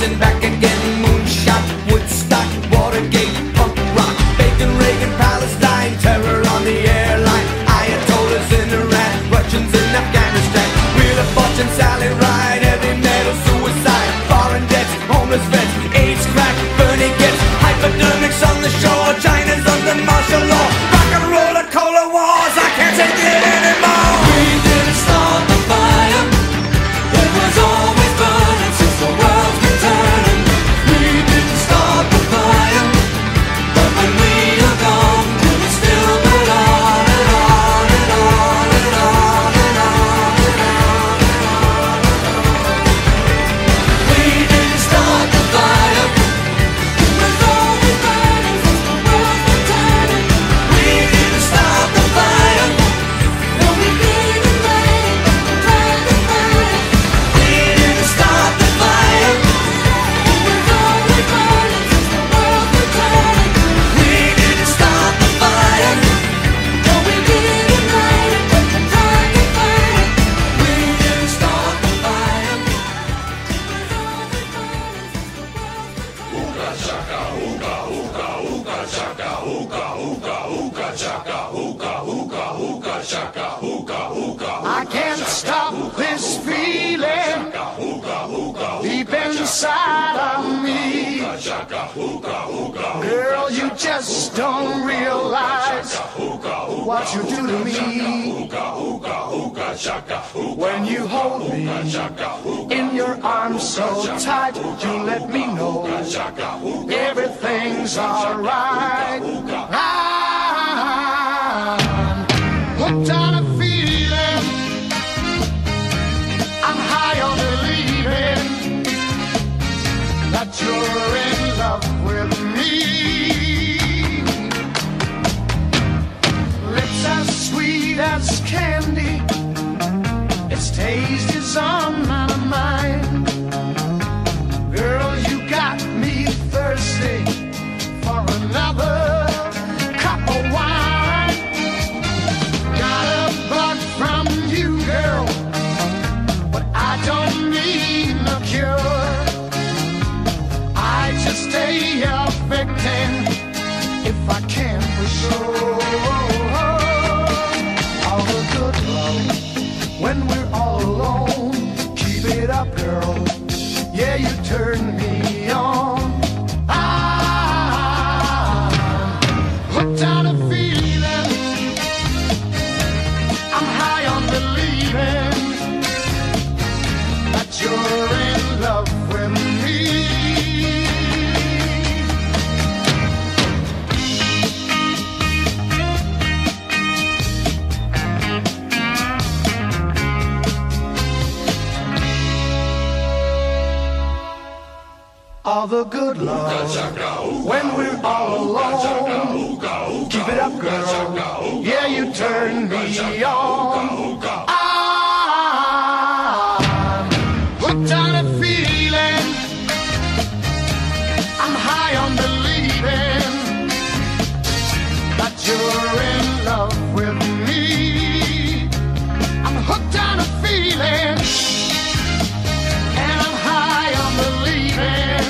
and back again. Moonshot, Woodstock, Watergate, punk rock, Bacon, Reagan, Palestine, terror on the airline, Ayatollahs in Iran, Russians in Afghanistan, Wheel of Fortune, Sally Ride, heavy metal, suicide, foreign debts, homeless vets, AIDS, crack, Bernie gets hypodermics on the shore, China's under martial law, rock and roll, a cola wars, I can't take it anymore. We didn't start the fire, it was always burning since the world's been turning. We didn't start the fire, but when we are gone, will it still burn on and on and on and on and on and on and on? We didn't start the fire, it was always burning since the world's been turning. We didn't start the fire, no we didn't light it, but we tried to fight it. We didn't start the fire, it was always burning since the world's been turning. We didn't start the fire, no we didn't light it, but we tried to fight it. We didn't start the fire, it was always burning since the world's been turning. I can't stop this feeling deep inside of me. Girl, you just don't realize what you do to me. When you hold me in your arms so tight, you let me know everything's alright. I'm hooked on a feeling, I'm high on believing that you're in love with me. Lips as sweet as candy, its taste is on my mind. Girl, you got me thirsty for another cup of wine. Got a bug from you, girl, but I don't need no cure. I just stay a victim if I can for sure. All the good love when we're all alone. Keep it up, girl. Yeah, you turn me on. I'm hooked on a feeling, I'm high on believing that you're in love with me. All the good love when we're all alone. Keep it up, girl. Yeah, you turn me on. I'm hooked on a feeling, I'm high on believing that you're in love with me. I'm hooked on a feeling, and I'm high on believing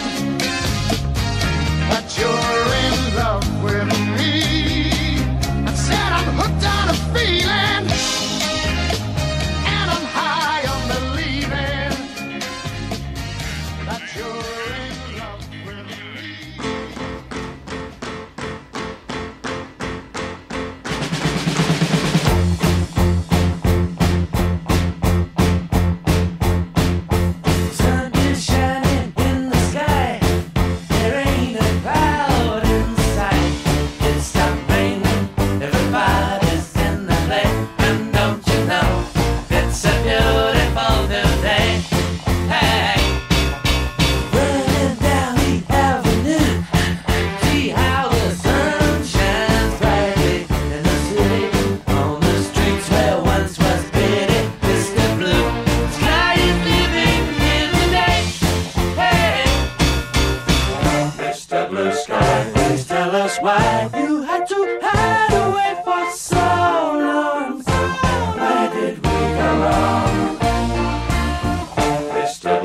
that you're in love with me. I said I'm hooked on a feeling, and I'm high on believing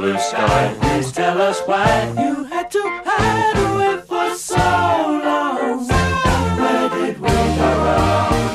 blue sky, please tell us why you had to hide away for so long. Where did we go wrong?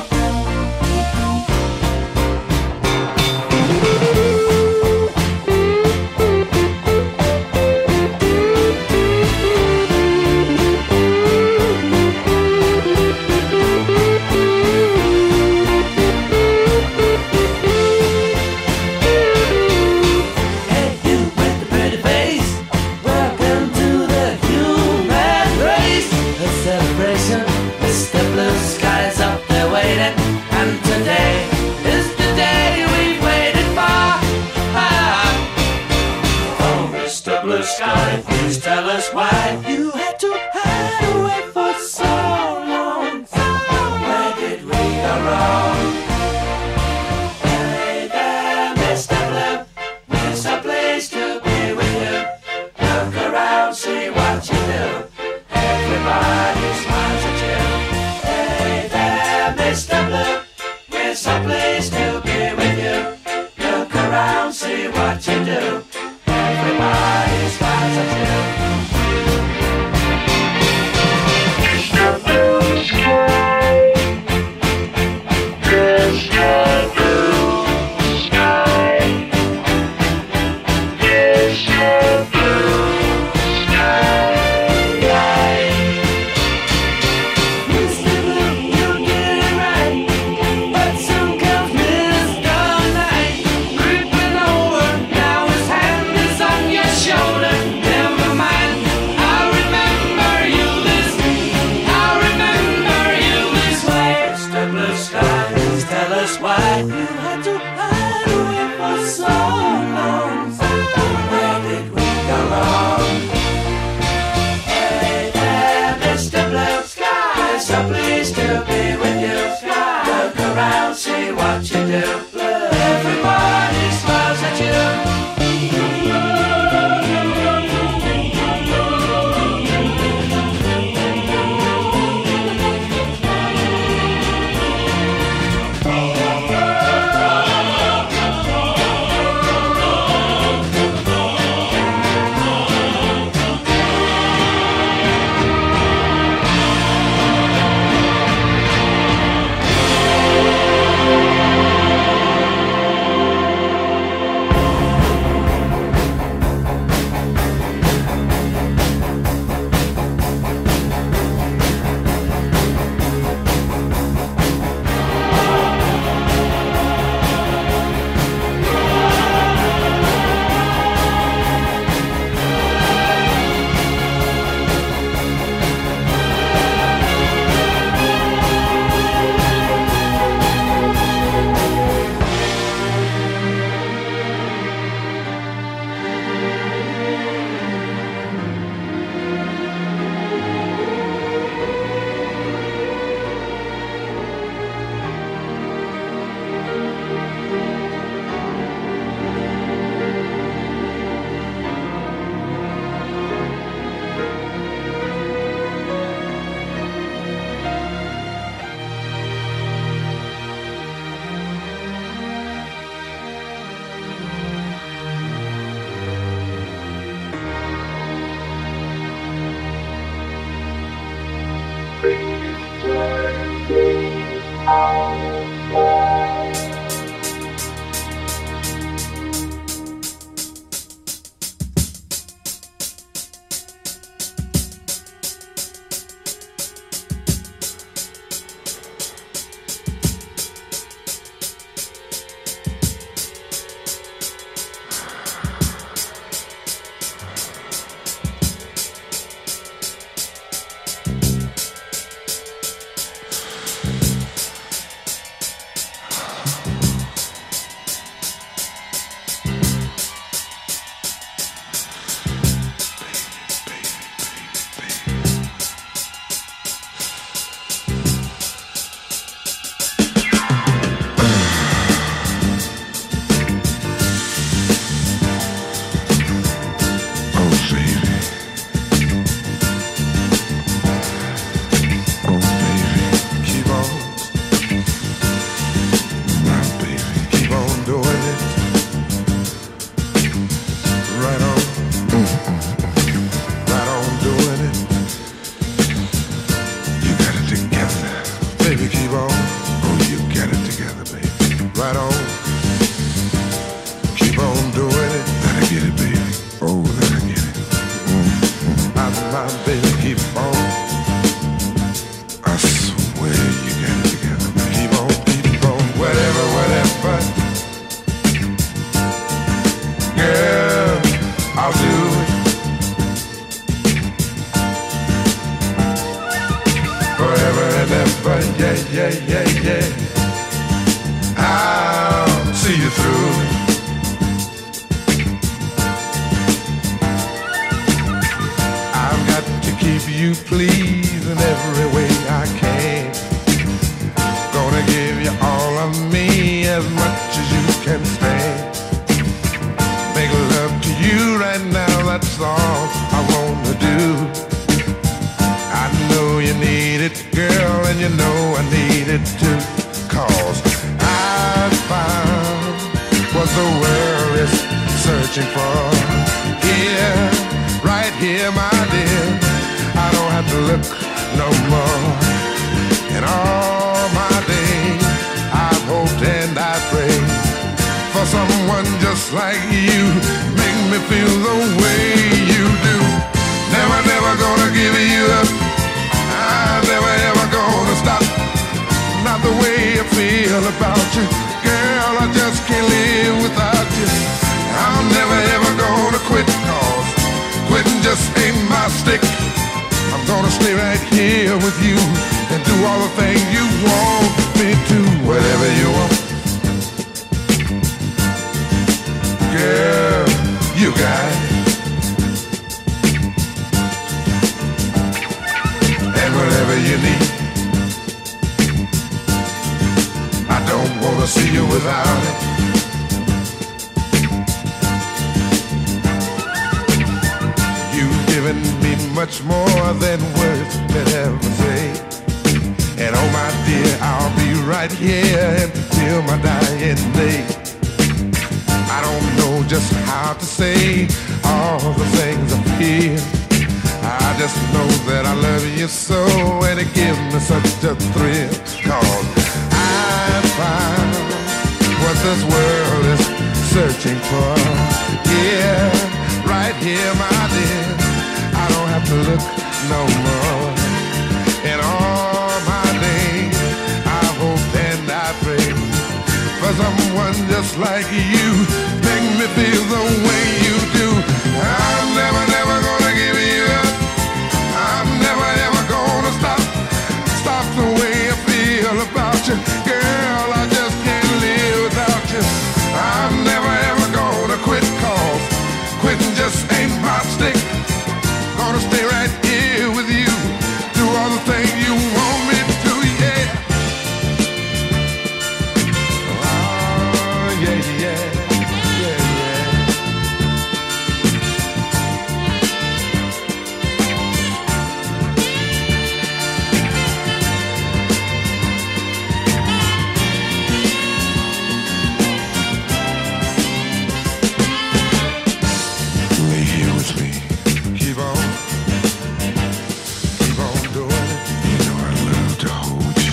Blue sky, please tell us why you had to hide away for so long. Where did we go wrong? Hey there, Mr. Blue, there's a place to be with you. Look around, see what you do. Everybody smiles at you. Hey there, Mr. Blue, there's a place to be with you. Look around, see what you do. Everybody smiles at you. Mr. Blue Sky, Mr. Blue Sky, Mr. Blue Sky. Mr. Blue, you get it right, but soon comes Mr. Night, creeping over. Now his hand is on your shoulder. Never mind, I'll remember you this way. Mr. Blue Sky, please tell us why you had to hide away for so long. Where did we yeah, yeah, yeah. I'll see you through. I've got to keep you pleased in every way I can. Gonna give you all of me as much as you can stand. Make love to you right now, that's all I wanna do. I know you need it, girl, and you know I need it too. 'Cause I found what the world is searching for. Here, right here, my dear, I don't have to look no more. And all my days, I've hoped and I prayed for someone just like you. Make me feel the way you do. Never, never gonna give you up. I'm never, ever gonna stop. Not the way I feel about you. Girl, I just can't live without you. I'm never, ever gonna quit, 'cause quitting just ain't my stick. I'm gonna stay right here with you and do all the things you want me to. Whatever you want, girl, you got it. And whatever you need, I don't wanna see you without it. You've given me much more than words could ever say. And oh my dear, I'll be right here until my dying day. I don't know just how to say all the things I feel. I just know that I love you so, and it gives me such a thrill. 'Cause I found what this world is searching for. Yeah, right here, my dear, I don't have to look no more. And all my days, I hope and I pray for someone just like you. Make me feel the way you do. I'm never, never gonna give you up. I'm never, ever gonna stop the way I feel about you. Girl, I just can't live without you. I'm never, ever gonna quit, 'cause quitting just ain't my stick. Gonna stay right here with you, do all the things you want me to, yeah. Oh, yeah, yeah, yeah, yeah. Lay here with me. Keep on doing it. You know I love to hold you.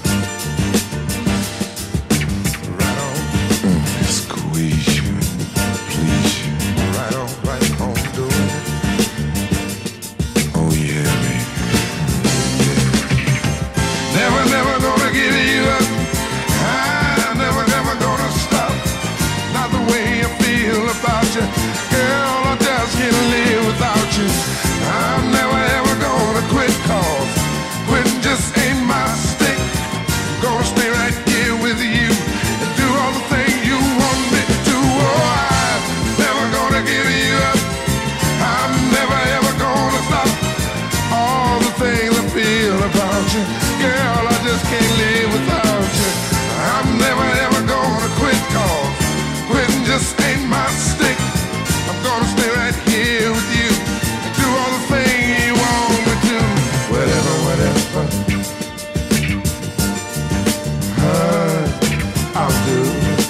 Right on. Squeeze you and please you. Right on doing it. Oh yeah, baby. Yeah. Never, never gonna give you up. I'm never, never gonna stop. Not the way I feel about you. Girl, I just can't live without you. I'm never, ever gonna quit, 'cause quitting just ain't my stick. Gonna stay right here with you and do all the things you want me to. Oh, I'm never gonna give you up. I'm never, ever gonna stop. All the things I feel about you. Girl, I just can't live without you. I'm never, ever gonna quit, 'cause quitting just ain't my stick. I'm gonna stay right here with you and do all the things you want me to. Whatever, whatever. I'll do.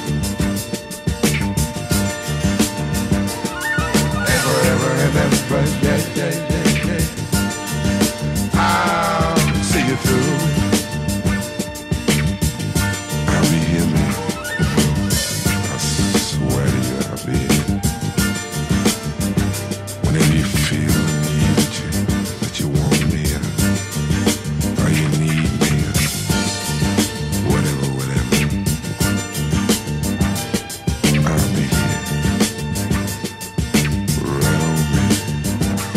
And forever and ever, yeah, yeah, yeah, yeah. I'll see you through. I'll be here, man. I swear to you, I'll be here. Whenever you feel the need that you want me, or you need me, whatever, I'll be here. Right on, baby.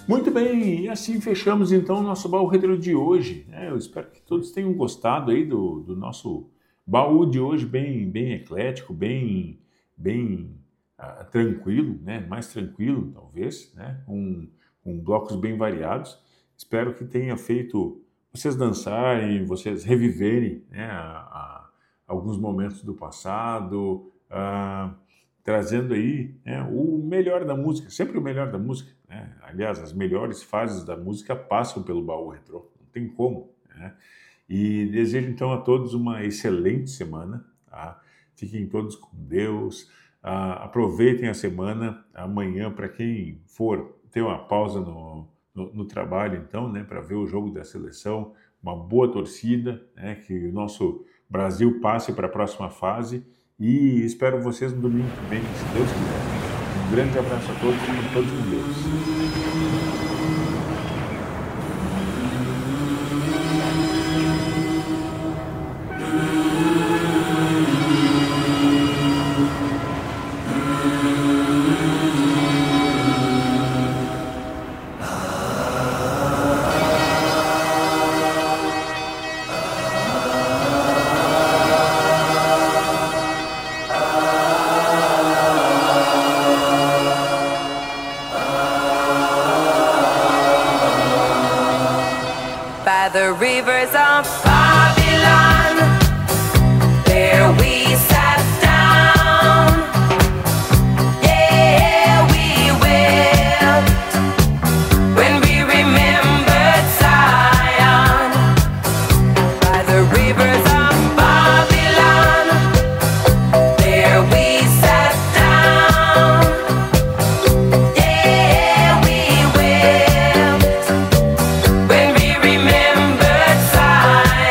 Muito bem, e assim fechamos então o nosso baú retro de hoje. Eu espero que todos tenham gostado aí do nosso baú de hoje, bem eclético, bem tranquilo, né? Mais tranquilo talvez, né? Com blocos bem variados. Espero que tenha feito vocês dançarem, vocês reviverem, né, alguns momentos do passado, trazendo aí, né, o melhor da música, sempre o melhor da música, né? Aliás, as melhores fases da música passam pelo baú retrô, não tem como, né? E desejo então a todos uma excelente semana, tá? Fiquem todos com Deus, aproveitem a semana, amanhã para quem for ter uma pausa no trabalho então, né, para ver o jogo da seleção, uma boa torcida, né, que o nosso Brasil passe para a próxima fase. E espero vocês no domingo que vem, se Deus quiser. Um grande abraço a todos e todos com Deus. The rivers of Babylon, there we sat down. Yeah, we wept when we remembered Zion. By the rivers of Babylon, there we sat down. Yeah, we wept when we remembered Zion.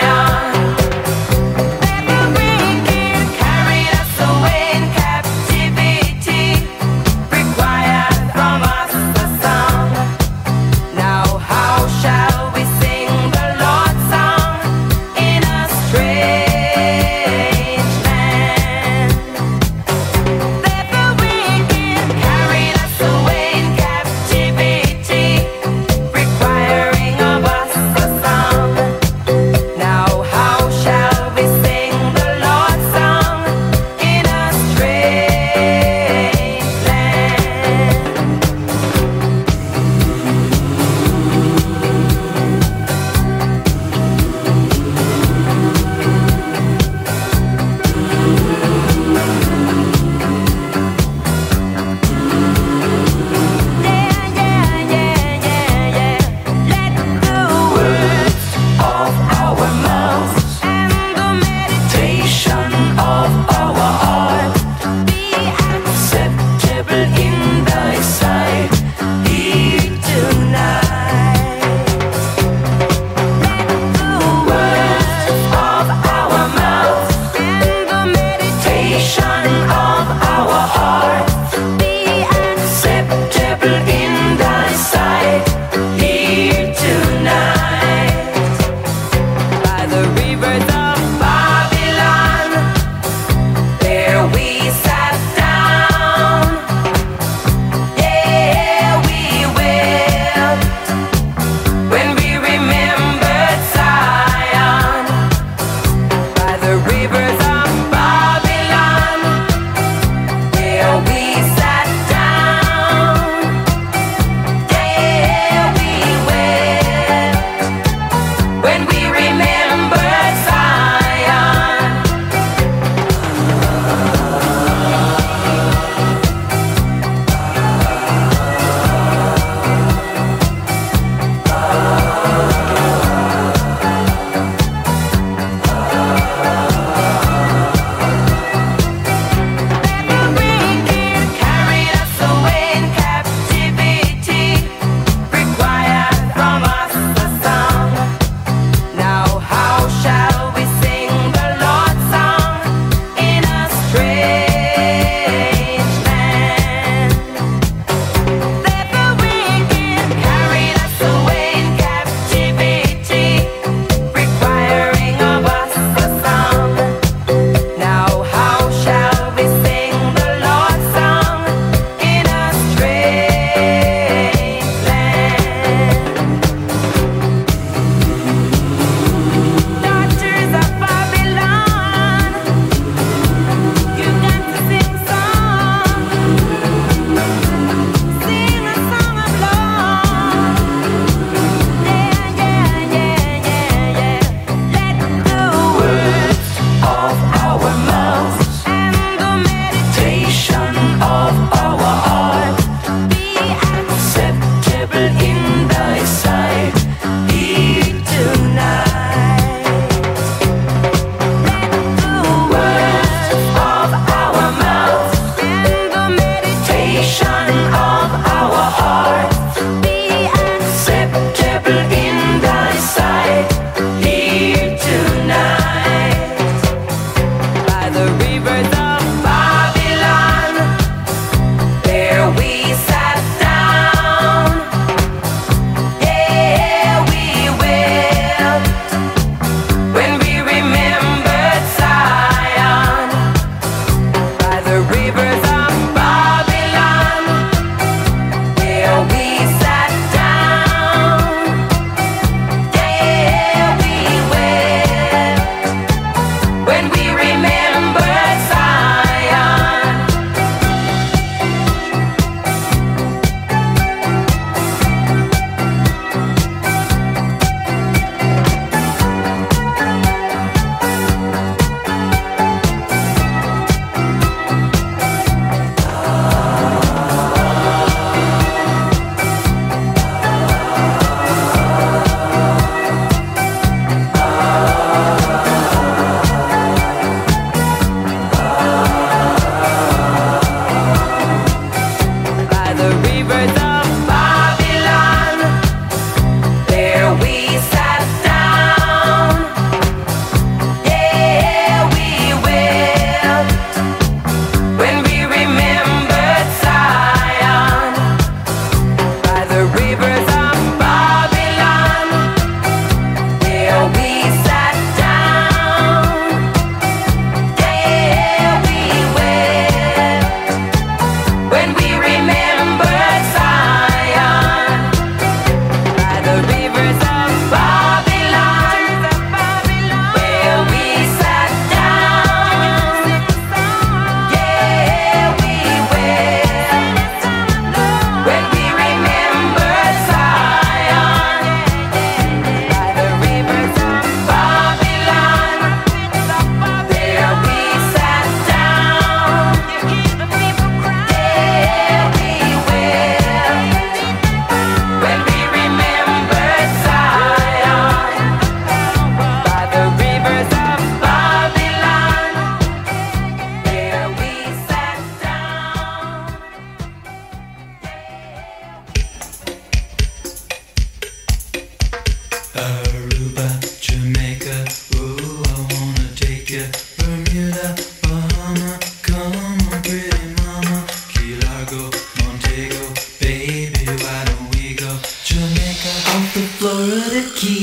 the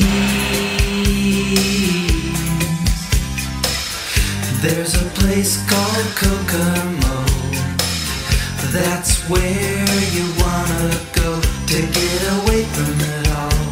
Keys. There's a place called Kokomo. That's where you wanna go to get away from it all.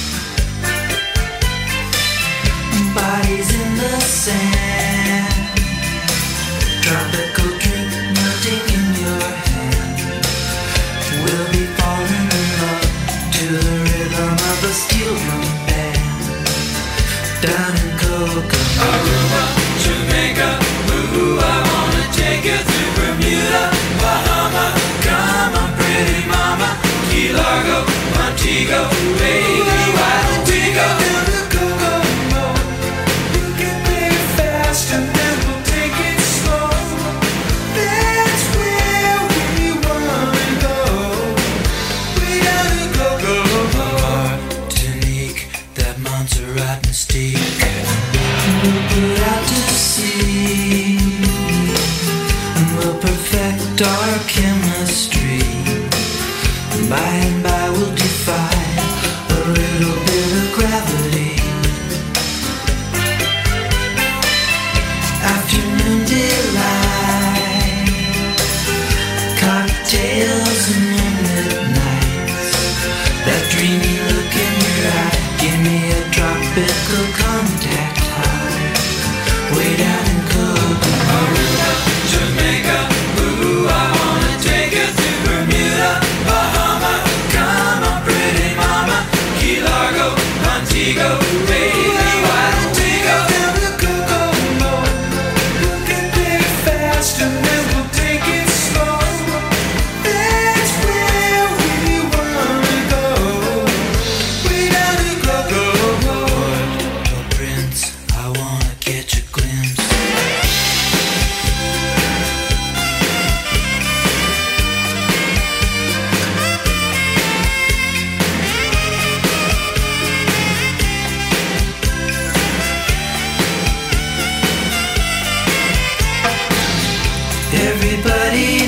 Bodies in the sand, tropical drink melting in your hand. We'll be falling in love to the rhythm of a steel drum band. Down in Kokomo, Aruba, Jamaica, ooh, I wanna take you through Bermuda, Bahama, come on pretty mama, Key Largo, Montego, baby, why don't we go down to Kokomo? You can play it fast and then we'll take it slow. That's where we wanna go. We gotta go, go, go. Martinique, that Montserrat mystique. We'll put out to sea, and we'll perfect our chemistry. By and by we'll defy a little bit of gravity. Afternoon delight, cocktails and moonlit nights. That dreamy look in your eye, give me a tropical contact high. Way down in Kokomo, Aruba, Jamaica, ooh, I wanna take you to Bermuda, Bahama, come on pretty mama, Key Largo, Montego, baby, why don't we go down to Kokomo? You can play it fast and then we'll take it slow. That's where we wanna go. We down to Kokomo. oh Prince, I wanna catch a glimpse. Everybody